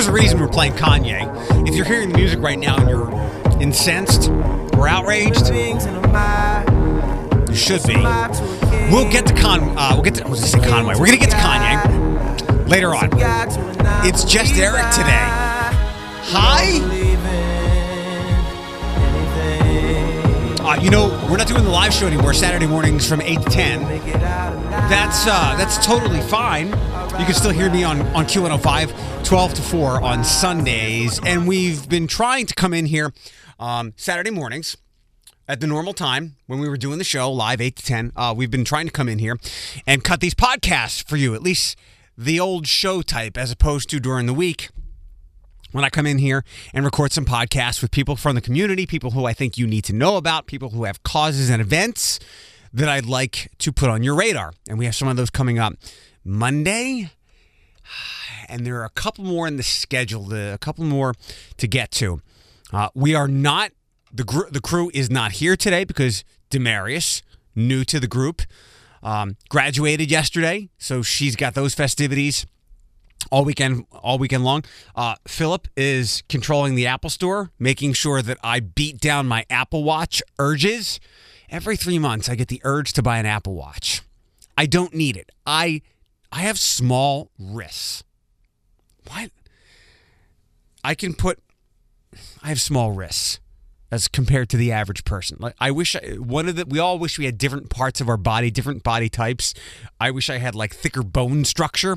There's a reason we're playing Kanye. If you're hearing the music right now and you're incensed or outraged, you should be. We'll get to I was gonna say Conway. We're gonna get to Kanye later on. It's just Eric today. Hi. We're not doing the live show anymore. Saturday mornings from 8 to 10. That's totally fine. You can still hear me on Q105, 12 to 4 on Sundays. And we've been trying to come in here Saturday mornings at the normal time when we were doing the show, live 8 to 10. We've been trying to come in here and cut these podcasts for you, at least the old show type, as opposed to during the week when I come in here and record some podcasts with people from the community, people who I think you need to know about, people who have causes and events that I'd like to put on your radar. And we have some of those coming up Monday. And there are a couple more in the schedule, a couple more to get to. We are not, the crew is not here today because Demarius, new to the group, graduated yesterday. So she's got those festivities all weekend long. Philip is controlling the Apple Store, making sure that I beat down my Apple Watch urges. Every 3 months, I get the urge to buy an Apple Watch. I don't need it. I have small wrists. What? I have small wrists as compared to the average person. Like we all wish we had different parts of our body, different body types. I wish I had like thicker bone structure.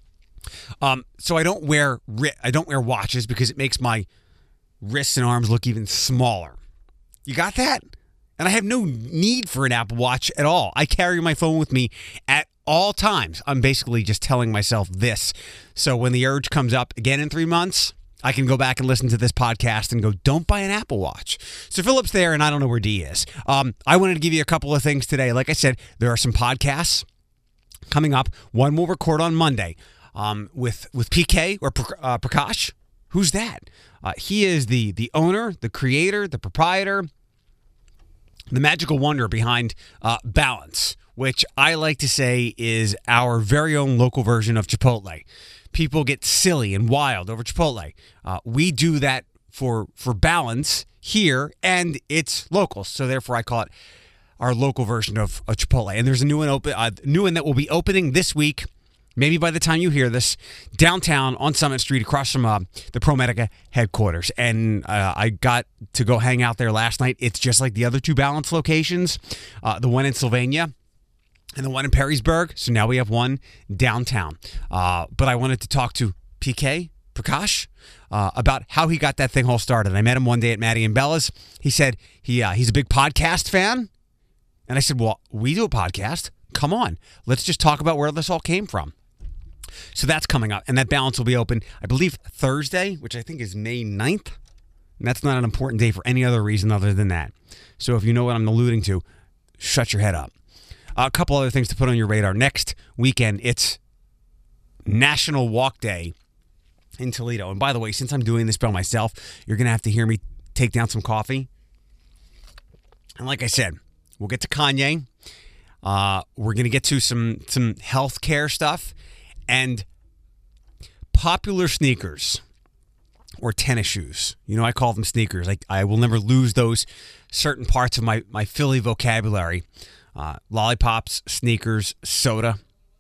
So I don't wear watches because it makes my wrists and arms look even smaller. You got that? And I have no need for an Apple Watch at all. I carry my phone with me at all times. I'm basically just telling myself this. So when the urge comes up again in 3 months, I can go back and listen to this podcast and go, don't buy an Apple Watch. So Philip's there and I don't know where D is. I wanted to give you a couple of things today. Like I said, there are some podcasts coming up. One we'll record on Monday. With PK or Prakash. Who's that? He is the owner, the creator, the proprietor, the magical wonder behind Balance, which I like to say is our very own local version of Chipotle. People get silly and wild over Chipotle. We do that for Balance here, and it's local, so therefore I call it our local version of Chipotle. And there's a new one that will be opening this week. Maybe by the time you hear this, downtown on Summit Street across from the ProMedica headquarters. And I got to go hang out there last night. It's just like the other two Balance locations, the one in Sylvania and the one in Perrysburg. So now we have one downtown. But I wanted to talk to PK, Prakash, about how he got that thing all started. I met him one day at Maddie and Bella's. He said he's a big podcast fan. And I said, well, we do a podcast. Come on. Let's just talk about where this all came from. So that's coming up, and that Balance will be open, I believe, Thursday, which I think is May 9th. And that's not an important day for any other reason other than that. So if you know what I'm alluding to, shut your head up. A couple other things to put on your radar. Next weekend, it's National Walk Day in Toledo. And by the way, since I'm doing this by myself, you're going to have to hear me take down some coffee. And like I said, we'll get to Kanye. We're going to get to some healthcare stuff and popular sneakers or tennis shoes. I call them sneakers. I will never lose those certain parts of my Philly vocabulary. Lollipops, sneakers, soda.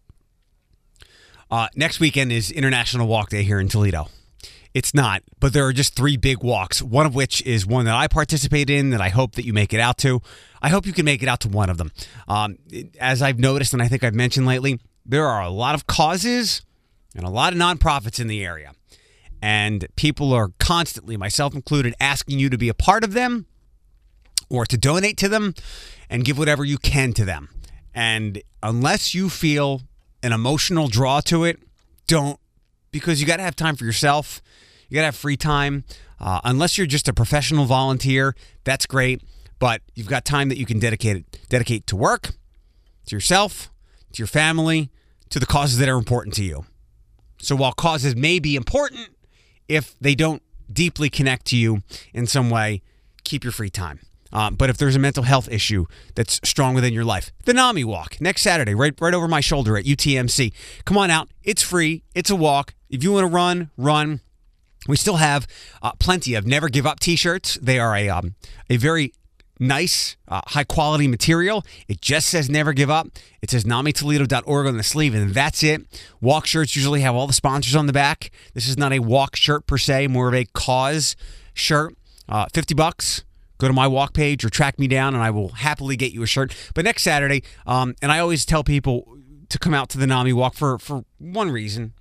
Next weekend is International Walk Day here in Toledo. It's not, but there are just 3 big walks, one of which is one that I participate in that I hope that you make it out to. I hope you can make it out to one of them. As I've noticed, and I think I've mentioned lately, there are a lot of causes and a lot of nonprofits in the area. And people are constantly, myself included, asking you to be a part of them or to donate to them and give whatever you can to them. And unless you feel an emotional draw to it, don't, because you got to have time for yourself. You got to have free time. Unless you're just a professional volunteer, that's great. But you've got time that you can dedicate to work, to yourself, to your family, to the causes that are important to you. So while causes may be important, if they don't deeply connect to you in some way, keep your free time. But if there's a mental health issue that's strong within your life, the NAMI Walk next Saturday, right over my shoulder at UTMC. Come on out. It's free. It's a walk. If you want to run. We still have plenty of Never Give Up t-shirts. They are a very nice, high-quality material. It just says Never Give Up. It says NamiToledo.org on the sleeve, and that's it. Walk shirts usually have all the sponsors on the back. This is not a walk shirt per se, more of a cause shirt. $50. Go to my walk page or track me down, and I will happily get you a shirt. But next Saturday, and I always tell people to come out to the NAMI walk for one reason.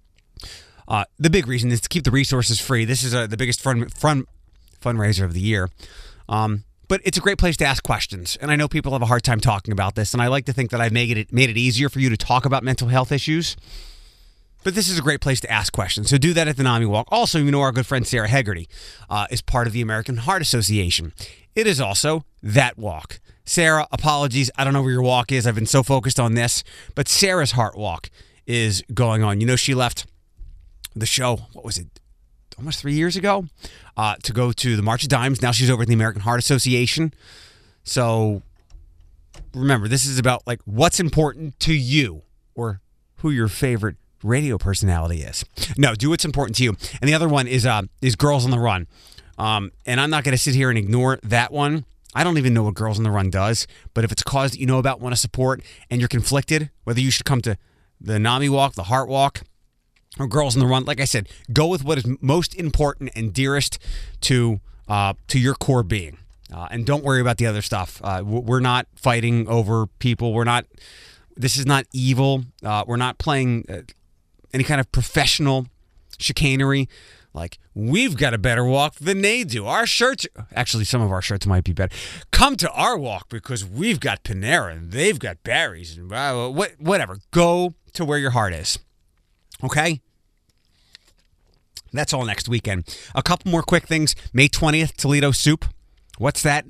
The big reason is to keep the resources free. This is the biggest fundraiser of the year. But it's a great place to ask questions. And I know people have a hard time talking about this, and I like to think that I've made it easier for you to talk about mental health issues. But this is a great place to ask questions. So do that at the NAMI Walk. Also, you know our good friend Sarah Hegarty is part of the American Heart Association. It is also that walk. Sarah, apologies. I don't know where your walk is. I've been so focused on this. But Sarah's Heart Walk is going on. You know, she left the show, what was it, almost 3 years ago, to go to the March of Dimes. Now she's over at the American Heart Association. So remember, this is about like what's important to you or who your favorite radio personality is. No, do what's important to you. And the other one is Girls on the Run. And I'm not going to sit here and ignore that one. I don't even know what Girls on the Run does, but if it's a cause that you know about, want to support, and you're conflicted, whether you should come to the NAMI Walk, the Heart Walk, or Girls on the Run, like I said, go with what is most important and dearest to your core being. And don't worry about the other stuff. We're not fighting over people. This is not evil. We're not playing any kind of professional chicanery. Like, we've got a better walk than they do. Our shirts, actually, some of our shirts might be better. Come to our walk because we've got Panera and they've got Barry's and whatever. Go to where your heart is. Okay? That's all next weekend. A couple more quick things. May 20th, Toledo Soup. What's that?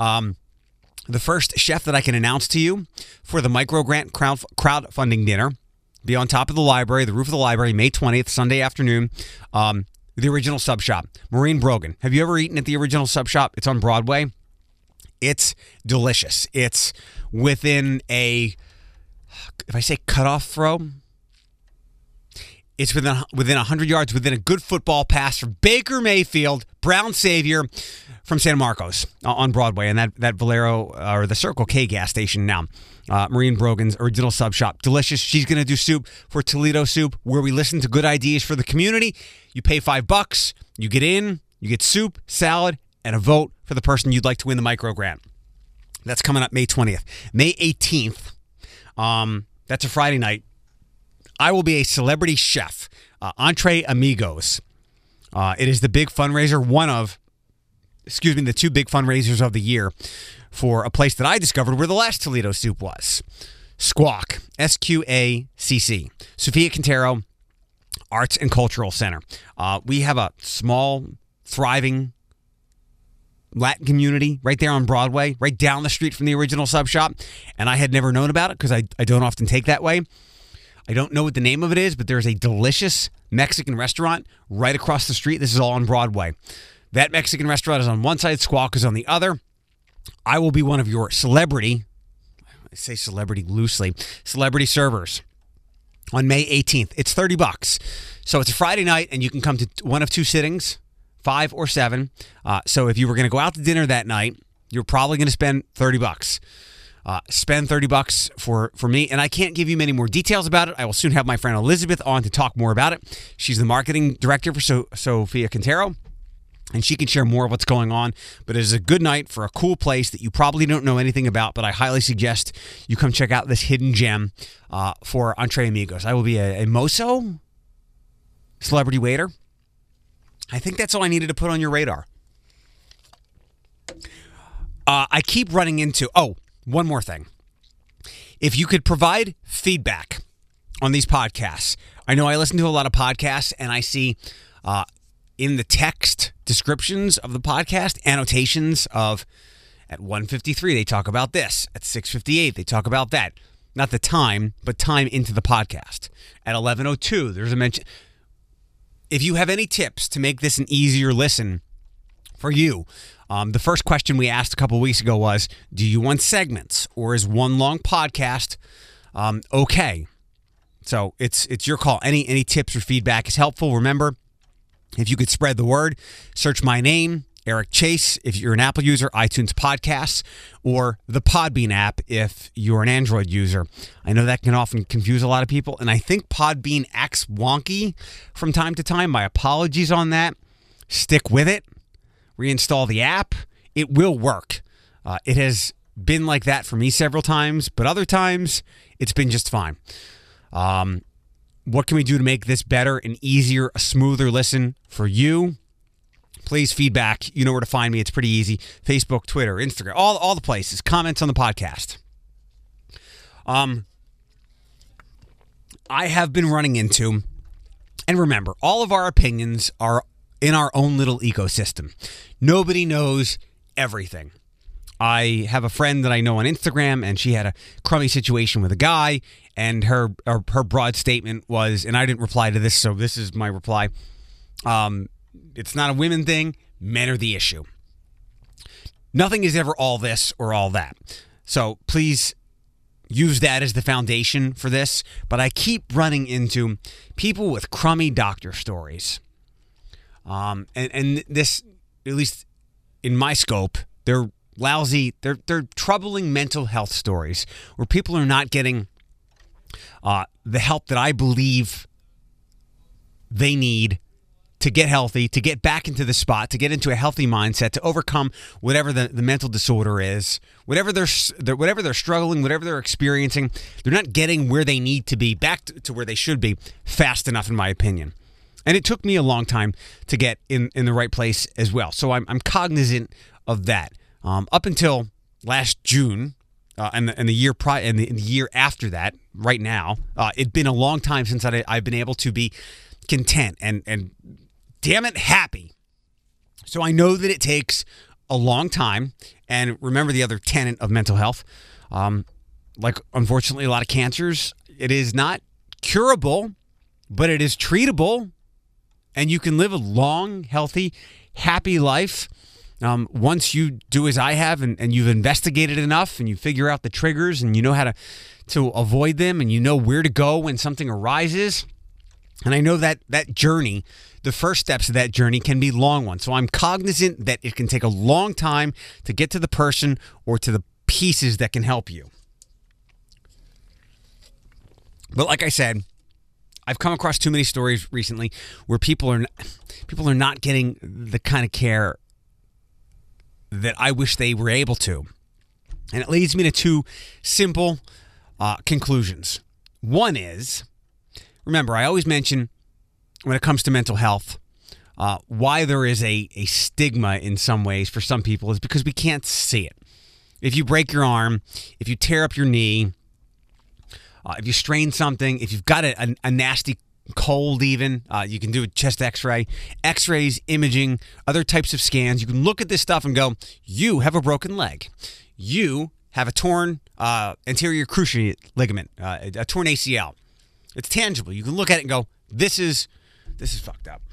The first chef that I can announce to you for the microgrant crowdfunding dinner. Be on top of the library, the roof of the library, May 20th, Sunday afternoon. The Original Sub Shop. Maureen Brogan. Have you ever eaten at the Original Sub Shop? It's on Broadway. It's delicious. It's within if I say cutoff throw, it's within 100 yards, within a good football pass for Baker Mayfield, Brown Savior from San Marcos on Broadway, and that Valero or the Circle K gas station now. Maureen Brogan's Original Sub Shop. Delicious. She's going to do soup for Toledo Soup, where we listen to good ideas for the community. You pay $5. You get in. You get soup, salad, and a vote for the person you'd like to win the micro grant. That's coming up May 20th. May 18th. That's a Friday night. I will be a celebrity chef. Entre Amigos. It is the big fundraiser, the two big fundraisers of the year for a place that I discovered where the last Toledo Soup was. Squawk, SQACC. Sophia Quintero Arts and Cultural Center. We have a small, thriving Latin community right there on Broadway, right down the street from the Original Sub Shop, and I had never known about it because I don't often take that way. I don't know what the name of it is, but there's a delicious Mexican restaurant right across the street. This is all on Broadway. That Mexican restaurant is on one side, Squawk is on the other. I will be one of your celebrity, I say celebrity loosely, celebrity servers on May 18th. It's $30. So it's a Friday night, and you can come to one of two sittings, 5 or 7. So if you were going to go out to dinner that night, you're probably going to spend $30. Spend $30 for me, and I can't give you many more details about it. I will soon have my friend Elizabeth on to talk more about it. She's the marketing director for Sophia Quintero, and she can share more of what's going on. But it is a good night for a cool place that you probably don't know anything about, but I highly suggest you come check out this hidden gem for Entre Amigos. I will be a mozo, celebrity waiter. I think that's all I needed to put on your radar. I keep running into... one more thing. If you could provide feedback on these podcasts. I know I listen to a lot of podcasts, and I see in the text descriptions of the podcast, annotations of at 1:53 they talk about this. At 6:58 they talk about that. Not the time, but time into the podcast. At 11:02 there's a mention. If you have any tips to make this an easier listen for you, the first question we asked a couple weeks ago was, do you want segments, or is one long podcast okay? So it's your call. Any tips or feedback is helpful. Remember, If you could spread the word, search my name, Eric Chase, if you're an Apple user, iTunes Podcasts, or the Podbean app if you're an Android user. I know that can often confuse a lot of people, and I think Podbean acts wonky from time to time. My apologies on that. Stick with it. Reinstall the app. It will work. It has been like that for me several times, but other times it's been just fine. What can we do to make this better and easier, a smoother listen for you? Please feedback. You know where to find me. It's pretty easy. Facebook, Twitter, Instagram, all the places. Comments on the podcast. I have been running into, and remember, all of our opinions are in our own little ecosystem. Nobody knows everything. I have a friend that I know on Instagram, and she had a crummy situation with a guy, and her broad statement was, and I didn't reply to this, so this is my reply. It's not a women thing. Men are the issue. Nothing is ever all this or all that. So please use that as the foundation for this. But I keep running into people with crummy doctor stories. And this, at least in my scope, they're lousy, they're troubling mental health stories where people are not getting the help that I believe they need to get healthy, to get back into the spot, to get into a healthy mindset, to overcome whatever the mental disorder is, whatever they're struggling, whatever they're experiencing. They're not getting where they need to be, back to where they should be fast enough, in my opinion. And it took me a long time to get in the right place as well. So I'm cognizant of that. Up until last June, and the year prior, and the year after that, right now, it'd been a long time since I've been able to be content and damn it, happy. So I know that it takes a long time. And remember the other tenet of mental health, like unfortunately a lot of cancers, it is not curable, but it is treatable. And you can live a long, healthy, happy life once you do as I have, and you've investigated enough, and you figure out the triggers, and you know how to avoid them, and you know where to go when something arises. And I know that journey, the first steps of that journey can be long ones. So I'm cognizant that it can take a long time to get to the person or to the pieces that can help you. But like I said, I've come across too many stories recently where people are not getting the kind of care that I wish they were able to. And it leads me to two simple conclusions. One is, remember, I always mention when it comes to mental health, why there is a stigma in some ways for some people is because we can't see it. If you break your arm, if you tear up your knee, if you strain something, if you've got a nasty cold even, you can do a chest x-ray, x-rays, imaging, other types of scans. You can look at this stuff and go, you have a broken leg. You have a torn anterior cruciate ligament, a torn ACL. It's tangible. You can look at it and go, this is fucked up.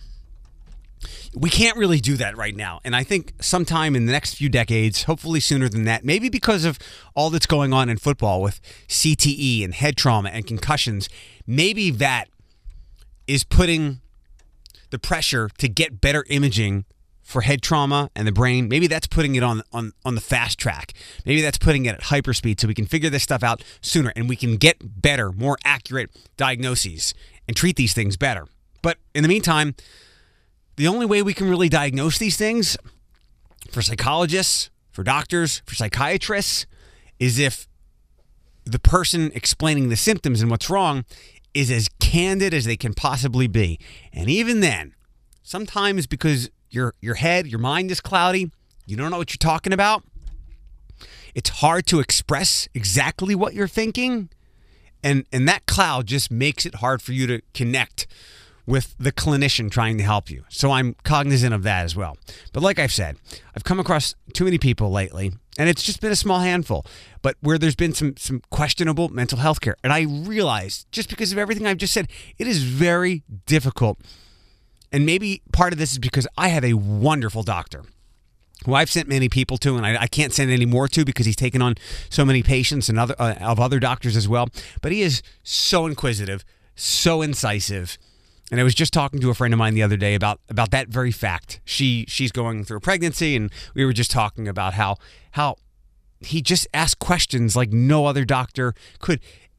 We can't really do that right now. And I think sometime in the next few decades, hopefully sooner than that, maybe because of all that's going on in football with CTE and head trauma and concussions, maybe that is putting the pressure to get better imaging for head trauma and the brain. Maybe that's putting it on the fast track. Maybe that's putting it at hyperspeed so we can figure this stuff out sooner and we can get better, more accurate diagnoses and treat these things better. But in the meantime, the only way we can really diagnose these things for psychologists, for doctors, for psychiatrists is if the person explaining the symptoms and what's wrong is as candid as they can possibly be. And even then, sometimes because your head, your mind is cloudy, you don't know what you're talking about, it's hard to express exactly what you're thinking. And that cloud just makes it hard for you to connect with the clinician trying to help you. So I'm cognizant of that as well. But like I've said, I've come across too many people lately, and it's just been a small handful, but where there's been some questionable mental health care. And I realized, just because of everything I've just said, it is very difficult. And maybe part of this is because I have a wonderful doctor who I've sent many people to, and I can't send any more to because he's taken on so many patients and other doctors as well. But he is so inquisitive, so incisive, And I was just talking to a friend of mine the other day about that very fact. She's going through a pregnancy, and we were just talking about how he just asked questions like no other doctor could.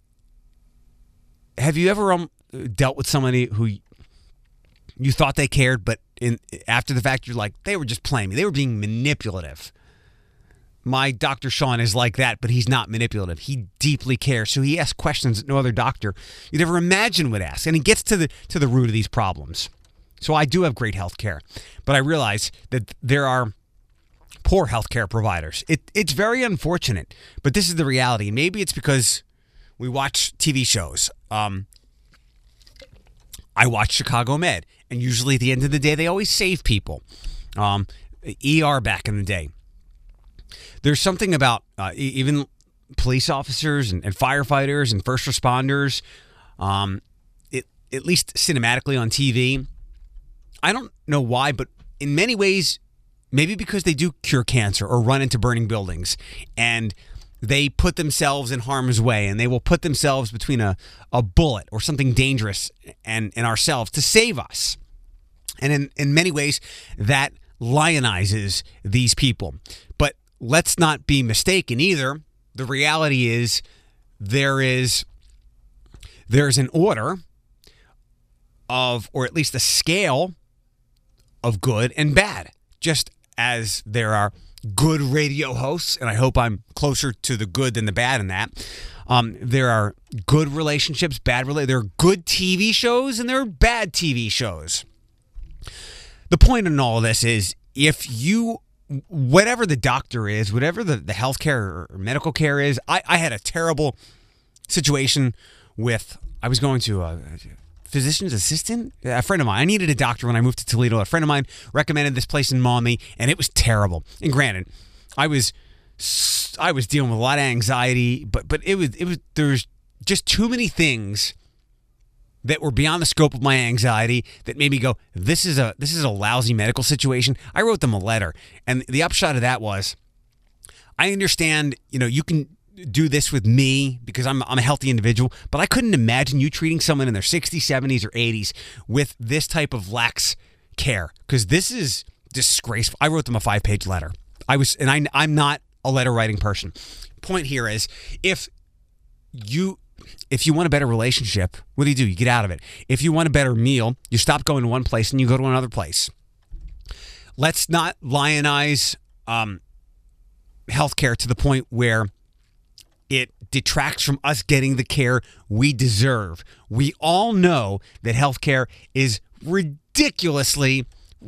Have you ever dealt with somebody who you thought they cared, but after the fact you're like, they were just playing me. They were being manipulative. My Dr. Sean is like that, but he's not manipulative. He deeply cares. So he asks questions that no other doctor you'd ever imagine would ask. And he gets to the root of these problems. So I do have great health care, but I realize that there are poor health care providers. It's very unfortunate, but this is the reality. Maybe it's because we watch TV shows. I watch Chicago Med, and usually at the end of the day, they always save people. ER back in the day. There's something about even police officers and firefighters and first responders, at least cinematically on TV. I don't know why, but in many ways, maybe because they do cure cancer or run into burning buildings, and they put themselves in harm's way, and they will put themselves between a bullet or something dangerous and ourselves to save us. And in many ways, that lionizes these people. But let's not be mistaken either. The reality is there's an order of, or at least a scale of good and bad, just as there are good radio hosts, and I hope I'm closer to the good than the bad in that. There are good relationships, there are good TV shows, and there are bad TV shows. The point in all of this is, whatever the doctor is, whatever the healthcare or medical care is, I had a terrible situation with, I was going to a physician's assistant, a friend of mine. I needed a doctor when I moved to Toledo. A friend of mine recommended this place in Maumee, and it was terrible. And granted, I was dealing with a lot of anxiety, but there's just too many things that were beyond the scope of my anxiety that made me go, this is a lousy medical situation. I wrote them a letter, and the upshot of that was, I understand, you can do this with me because I'm a healthy individual, but I couldn't imagine you treating someone in their 60s, 70s, or 80s with this type of lax care, because this is disgraceful. I wrote them a 5-page letter. I'm not a letter writing person. Point here is, if you want a better relationship, what do? You get out of it. If you want a better meal, you stop going to one place and you go to another place. Let's not lionize healthcare to the point where it detracts from us getting the care we deserve. We all know that healthcare is ridiculously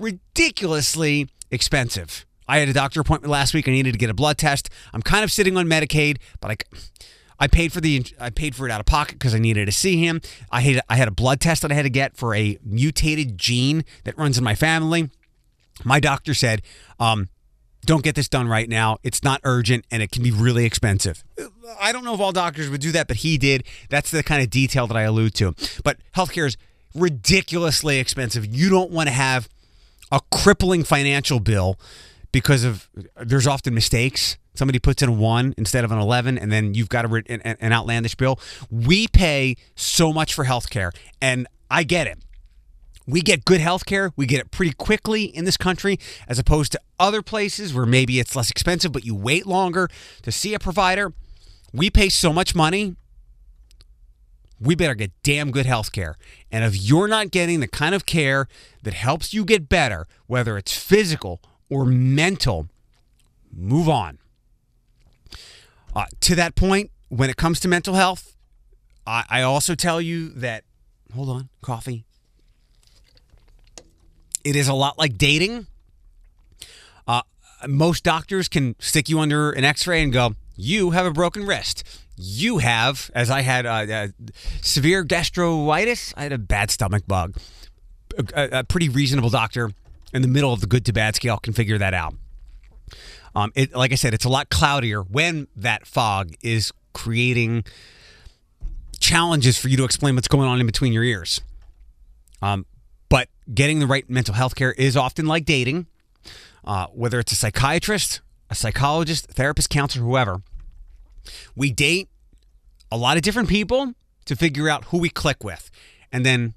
expensive. I had a doctor appointment last week. I needed to get a blood test. I'm kind of sitting on Medicaid, but I paid for it out of pocket because I needed to see him. I had a blood test that I had to get for a mutated gene that runs in my family. My doctor said, don't get this done right now. It's not urgent, and it can be really expensive. I don't know if all doctors would do that, but he did. That's the kind of detail that I allude to. But healthcare is ridiculously expensive. You don't want to have a crippling financial bill because there's often mistakes. Somebody puts in a 1 instead of an 11, and then you've got an outlandish bill. We pay so much for healthcare, and I get it. We get good healthcare. We get it pretty quickly in this country, as opposed to other places where maybe it's less expensive, but you wait longer to see a provider. We pay so much money. We better get damn good healthcare. And if you're not getting the kind of care that helps you get better, whether it's physical or mental, move on. To that point, when it comes to mental health, I also tell you that, hold on, coffee. It is a lot like dating. Most doctors can stick you under an x-ray and go, you have a broken wrist. You have, as I had severe gastroenteritis, I had a bad stomach bug. A pretty reasonable doctor in the middle of the good to bad scale can figure that out. Like I said, it's a lot cloudier when that fog is creating challenges for you to explain what's going on in between your ears. But getting the right mental health care is often like dating, whether it's a psychiatrist, a psychologist, therapist, counselor, whoever. We date a lot of different people to figure out who we click with. And then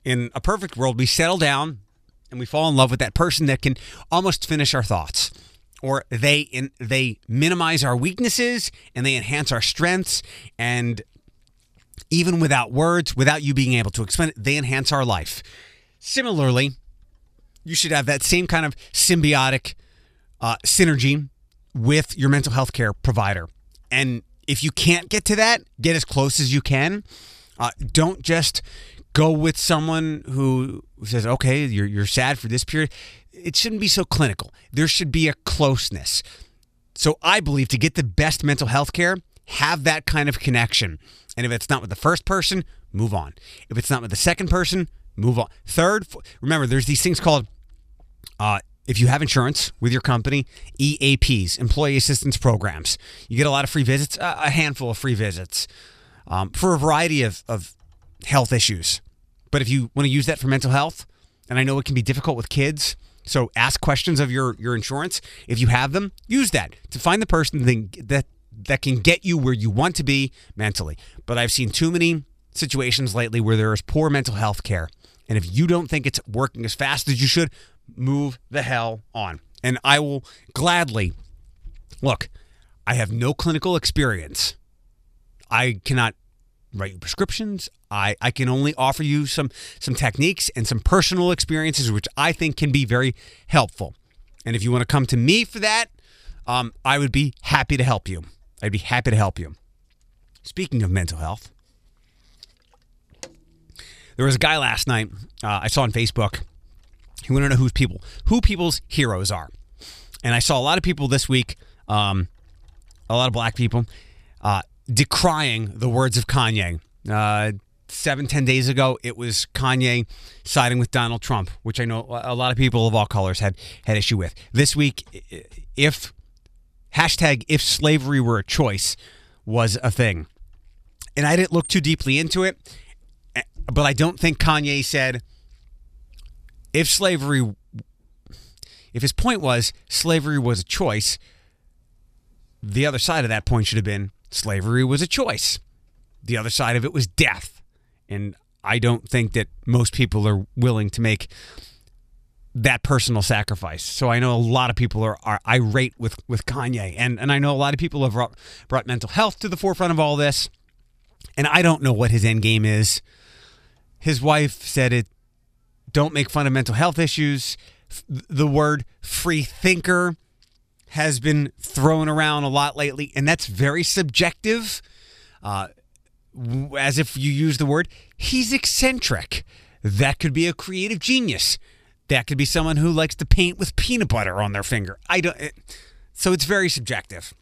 In a perfect world, we settle down and we fall in love with that person that can almost finish our thoughts. Or they minimize our weaknesses and they enhance our strengths. And even without words, without you being able to explain it, they enhance our life. Similarly, you should have that same kind of symbiotic synergy with your mental health care provider. And if you can't get to that, get as close as you can. Don't just go with someone who says, okay, you're sad for this period. It shouldn't be so clinical. There should be a closeness. So I believe to get the best mental health care, have that kind of connection. And if it's not with the first person, move on. If it's not with the second person, move on. Third, remember, there's these things called, if you have insurance with your company, EAPs, Employee Assistance Programs. You get a lot of free visits, a handful of free visits for a variety of health issues. But if you want to use that for mental health, and I know it can be difficult with kids, so ask questions of your insurance. If you have them, use that to find the person that can get you where you want to be mentally. But I've seen too many situations lately where there is poor mental health care. And if you don't think it's working as fast as you should, move the hell on. And I will gladly, look, I have no clinical experience. I cannot write you prescriptions. I can only offer you some techniques and some personal experiences, which I think can be very helpful. And if you want to come to me for that, I would be happy to help you. I'd be happy to help you. Speaking of mental health, there was a guy last night I saw on Facebook. He wanted to know who people's heroes are. And I saw a lot of people this week, a lot of black people, decrying the words of Kanye. 7-10 days ago, it was Kanye siding with Donald Trump, which I know a lot of people of all colors had issue with. This week, if slavery were a choice was a thing. And I didn't look too deeply into it, but I don't think Kanye said if his point was slavery was a choice, the other side of that point should have been slavery was a choice. The other side of it was death. And I don't think that most people are willing to make that personal sacrifice. So I know a lot of people are irate with Kanye. And I know a lot of people have brought mental health to the forefront of all this. And I don't know what his end game is. His wife said it, don't make fun of mental health issues. The word free thinker has been thrown around a lot lately, and that's very subjective. As if you use the word, he's eccentric. That could be a creative genius. That could be someone who likes to paint with peanut butter on their finger. So it's very subjective.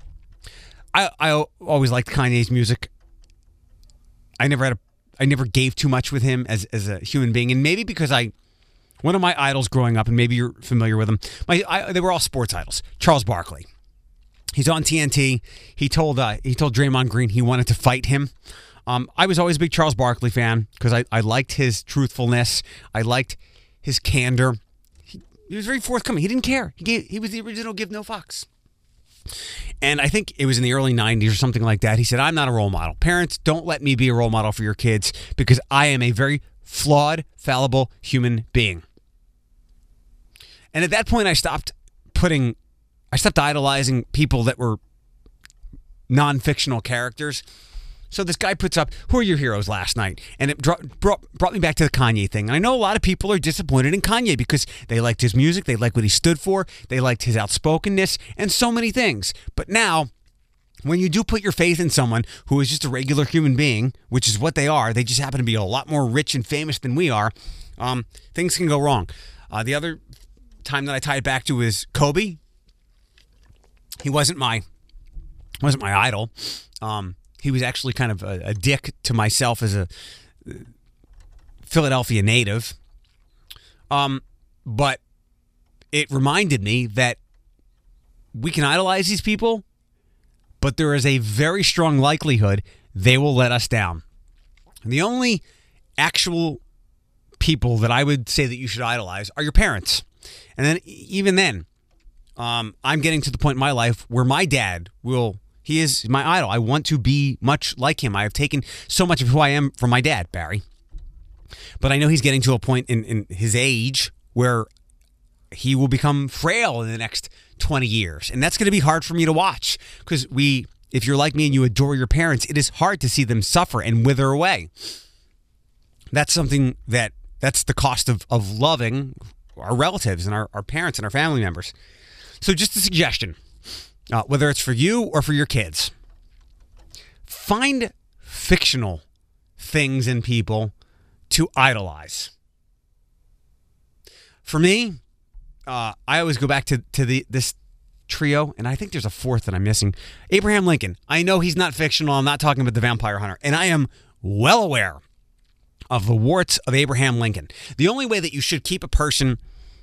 I always liked Kanye's music. I never gave too much with him as a human being, and maybe because one of my idols growing up, and maybe you're familiar with them, they were all sports idols. Charles Barkley. He's on TNT. He told Draymond Green he wanted to fight him. I was always a big Charles Barkley fan because I liked his truthfulness. I liked his candor. He was very forthcoming. He didn't care. He was the original give no fucks. And I think it was in the early 90s or something like that. He said, I'm not a role model. Parents, don't let me be a role model for your kids because I am a very flawed, fallible human being. And at that point, I stopped idolizing people that were non-fictional characters. So this guy puts up, who are your heroes last night? And it brought me back to the Kanye thing. And I know a lot of people are disappointed in Kanye because they liked his music, they liked what he stood for, they liked his outspokenness, and so many things. But now, when you do put your faith in someone who is just a regular human being, which is what they are, they just happen to be a lot more rich and famous than we are, things can go wrong. The other time that I tie it back to is Kobe. He wasn't my idol. He was actually kind of a dick to myself as a Philadelphia native. But it reminded me that we can idolize these people, but there is a very strong likelihood they will let us down. And the only actual people that I would say that you should idolize are your parents. And then even then, I'm getting to the point in my life where my dad he is my idol. I want to be much like him. I have taken so much of who I am from my dad, Barry. But I know he's getting to a point in his age where he will become frail in the next 20 years. And that's going to be hard for me to watch because if you're like me and you adore your parents, it is hard to see them suffer and wither away. That's something that's the cost of loving our relatives and our parents and our family members. So just a suggestion, whether it's for you or for your kids, find fictional things and people to idolize. For me, I always go back to this trio, and I think there's a fourth that I'm missing. Abraham Lincoln. I know he's not fictional. I'm not talking about the vampire hunter. And I am well aware of the warts of Abraham Lincoln. The only way that you should keep a person,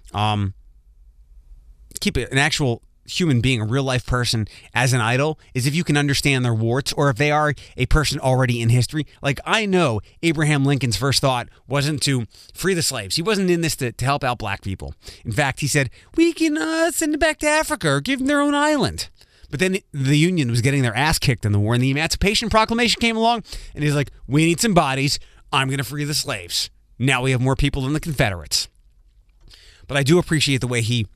keep an actual human being, a real life person, as an idol is if you can understand their warts or if they are a person already in history. Like, I know Abraham Lincoln's first thought wasn't to free the slaves. He wasn't in this to help out black people. In fact, he said, we can send them back to Africa or give them their own island. But then the Union was getting their ass kicked in the war, and the Emancipation Proclamation came along, and he's like, we need some bodies. I'm going to free the slaves. Now we have more people than the Confederates. But I do appreciate the way he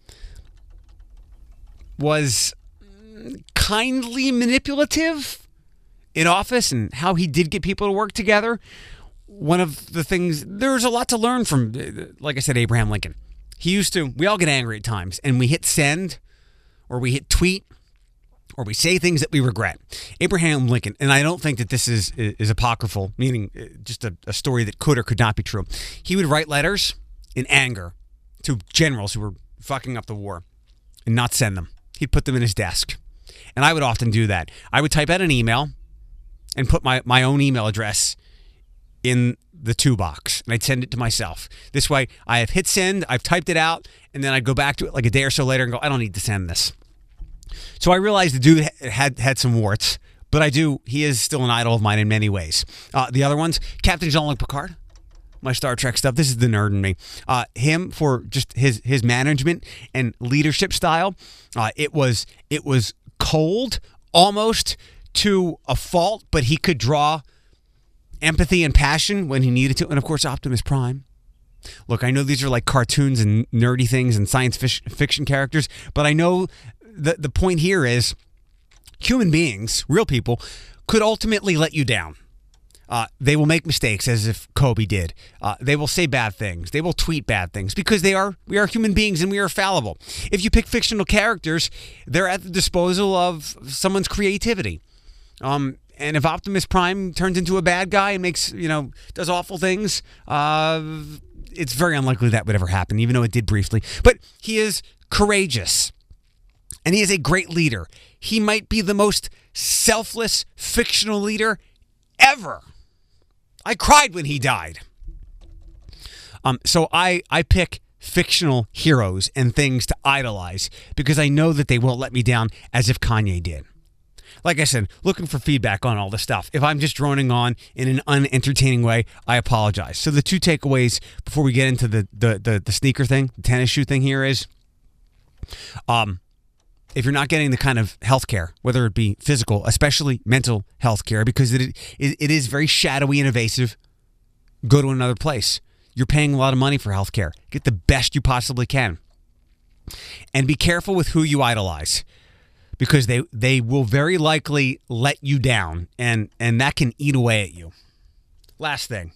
was kindly manipulative in office and how he did get people to work together. One of the things, there's a lot to learn from, like I said, Abraham Lincoln. We all get angry at times, and we hit send, or we hit tweet, or we say things that we regret. Abraham Lincoln, and I don't think that this is apocryphal, meaning just a story that could or could not be true. He would write letters in anger to generals who were fucking up the war and not send them. He'd put them in his desk. And I would often do that. I would type out an email and put my own email address in the to box, and I'd send it to myself. This way, I have hit send, I've typed it out, and then I'd go back to it like a day or so later and go, I don't need to send this. So I realized the dude had some warts, but he is still an idol of mine in many ways. The other ones, Captain Jean-Luc Picard, my Star Trek stuff. This is the nerd in me. Him for just his management and leadership style. It was cold, almost to a fault, but he could draw empathy and passion when he needed to. And of course, Optimus Prime. Look, I know these are like cartoons and nerdy things and science fiction characters, but I know the point here is human beings, real people, could ultimately let you down. They will make mistakes, as if Kobe did. They will say bad things. They will tweet bad things because we are human beings and we are fallible. If you pick fictional characters, they're at the disposal of someone's creativity. And if Optimus Prime turns into a bad guy and does awful things, it's very unlikely that would ever happen, even though it did briefly. But he is courageous, and he is a great leader. He might be the most selfless fictional leader ever. I cried when he died. So I pick fictional heroes and things to idolize because I know that they won't let me down as if Kanye did. Like I said, looking for feedback on all this stuff. If I'm just droning on in an unentertaining way, I apologize. So the two takeaways before we get into the sneaker thing, the tennis shoe thing here is, if you're not getting the kind of healthcare, whether it be physical, especially mental healthcare, because it is very shadowy and evasive, go to another place. You're paying a lot of money for healthcare. Get the best you possibly can. And be careful with who you idolize, because they will very likely let you down, and that can eat away at you. Last thing.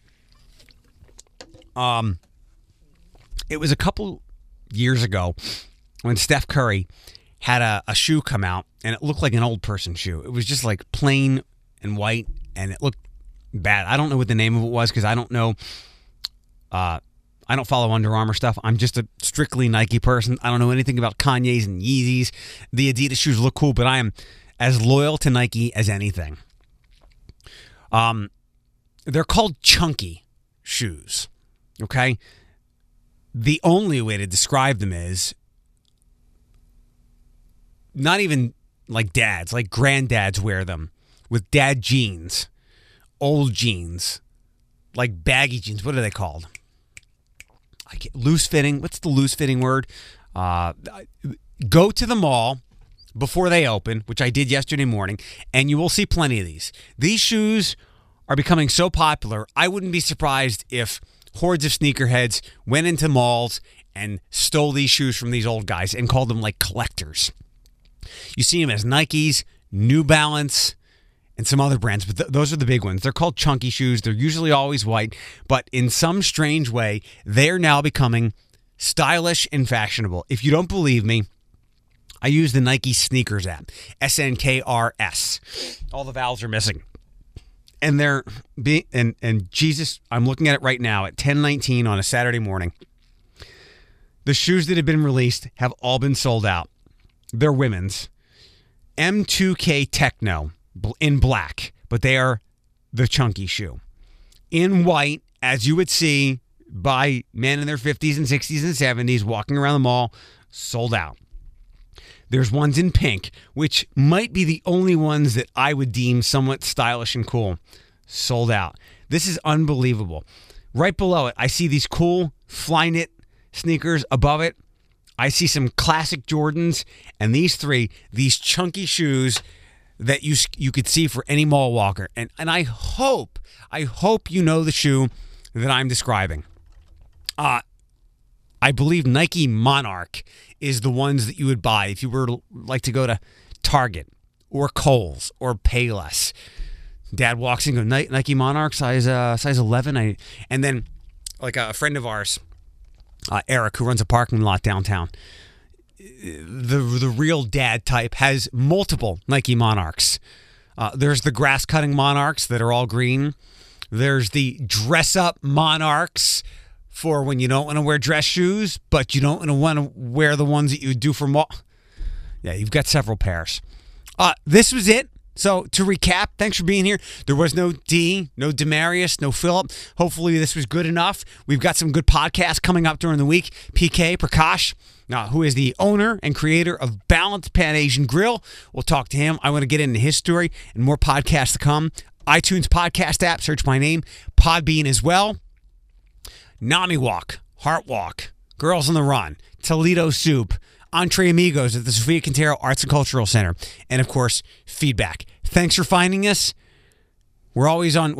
It was a couple years ago when Steph Curry had a shoe come out, and it looked like an old person shoe. It was just like plain and white, and it looked bad. I don't know what the name of it was because I don't know. I don't follow Under Armour stuff. I'm just a strictly Nike person. I don't know anything about Kanye's and Yeezys. The Adidas shoes look cool, but I am as loyal to Nike as anything. They're called chunky shoes, okay? The only way to describe them is not even like dads, like granddads wear them with dad jeans, old jeans, like baggy jeans. What are they called? Loose fitting. What's the loose fitting word? Go to the mall before they open, which I did yesterday morning, and you will see plenty of these. These shoes are becoming so popular, I wouldn't be surprised if hordes of sneakerheads went into malls and stole these shoes from these old guys and called them like collectors. You see them as Nikes, New Balance, and some other brands, but those are the big ones. They're called chunky shoes. They're usually always white, but in some strange way, they're now becoming stylish and fashionable. If you don't believe me, I use the Nike Sneakers app, SNKRS. All the vowels are missing. And they're and Jesus, I'm looking at it right now at 10:19 on a Saturday morning. The shoes that have been released have all been sold out. They're women's. M2K Techno in black, but they are the chunky shoe. In white, as you would see by men in their 50s and 60s and 70s walking around the mall, sold out. There's ones in pink, which might be the only ones that I would deem somewhat stylish and cool. Sold out. This is unbelievable. Right below it, I see these cool Flyknit sneakers. Above it, I see some classic Jordans, and these chunky shoes that you could see for any mall walker. And I hope you know the shoe that I'm describing. I believe Nike Monarch is the ones that you would buy if you were to like to go to Target or Kohl's or Payless. Dad walks in and goes, Nike Monarch, size 11. And then like a friend of ours, Eric, who runs a parking lot downtown, the real dad type, has multiple Nike Monarchs. There's the grass cutting Monarchs that are all green. There's the dress up Monarchs for when you don't want to wear dress shoes, but you don't want to wear the ones that you would do for mall. Yeah, you've got several pairs. This was it. So to recap, thanks for being here. There was no D, no Demarius, no Philip. Hopefully this was good enough. We've got some good podcasts coming up during the week. PK Prakash, who is the owner and creator of Balanced Pan Asian Grill. We'll talk to him. I want to get into his story and more podcasts to come. iTunes podcast app, search my name. Podbean as well. Nami Walk, Heart Walk, Girls on the Run, Toledo Soup, Entre Amigos at the Sofia Quintero Arts and Cultural Center, and, of course, feedback. Thanks for finding us. We're always on,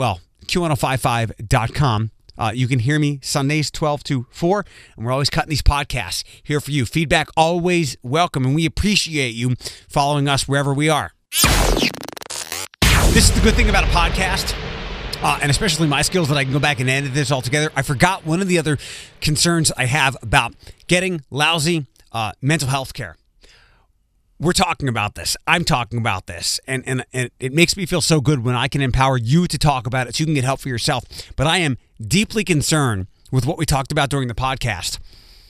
Q1055.com. You can hear me Sundays 12 to 4, and we're always cutting these podcasts here for you. Feedback always welcome, and we appreciate you following us wherever we are. This is the good thing about a podcast. And especially my skills that I can go back and edit this all together. I forgot one of the other concerns I have about getting lousy mental health care. We're talking about this. I'm talking about this. And it makes me feel so good when I can empower you to talk about it so you can get help for yourself. But I am deeply concerned with what we talked about during the podcast.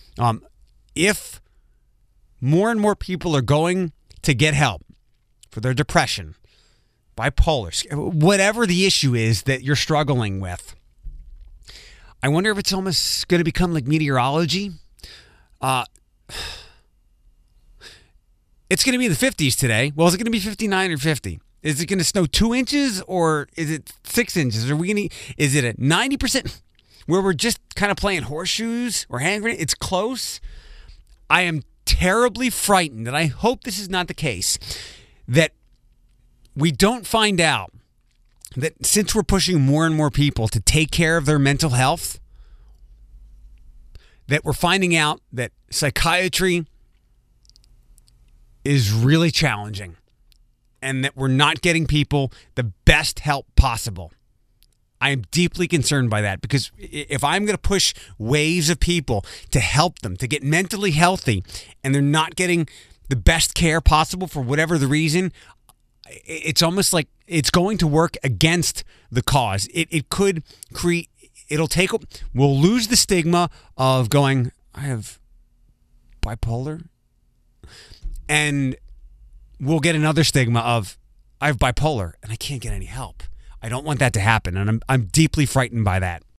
If more and more people are going to get help for their depression, bipolar, whatever the issue is that you're struggling with, I wonder if it's almost going to become like meteorology. It's going to be in the 50s today. Well, is it going to be 59 or 50? Is it going to snow 2 inches or is it 6 inches? Is it at 90% where we're just kind of playing horseshoes or hand grenades? It's close. I am terribly frightened, and I hope this is not the case, that we don't find out that since we're pushing more and more people to take care of their mental health, that we're finding out that psychiatry is really challenging and that we're not getting people the best help possible. I am deeply concerned by that, because if I'm going to push waves of people to help them to get mentally healthy and they're not getting the best care possible for whatever the reason, it's almost like it's going to work against the cause. It could create, we'll lose the stigma of going, I have bipolar, and we'll get another stigma of, I have bipolar and I can't get any help. I don't want that to happen, and I'm deeply frightened by that.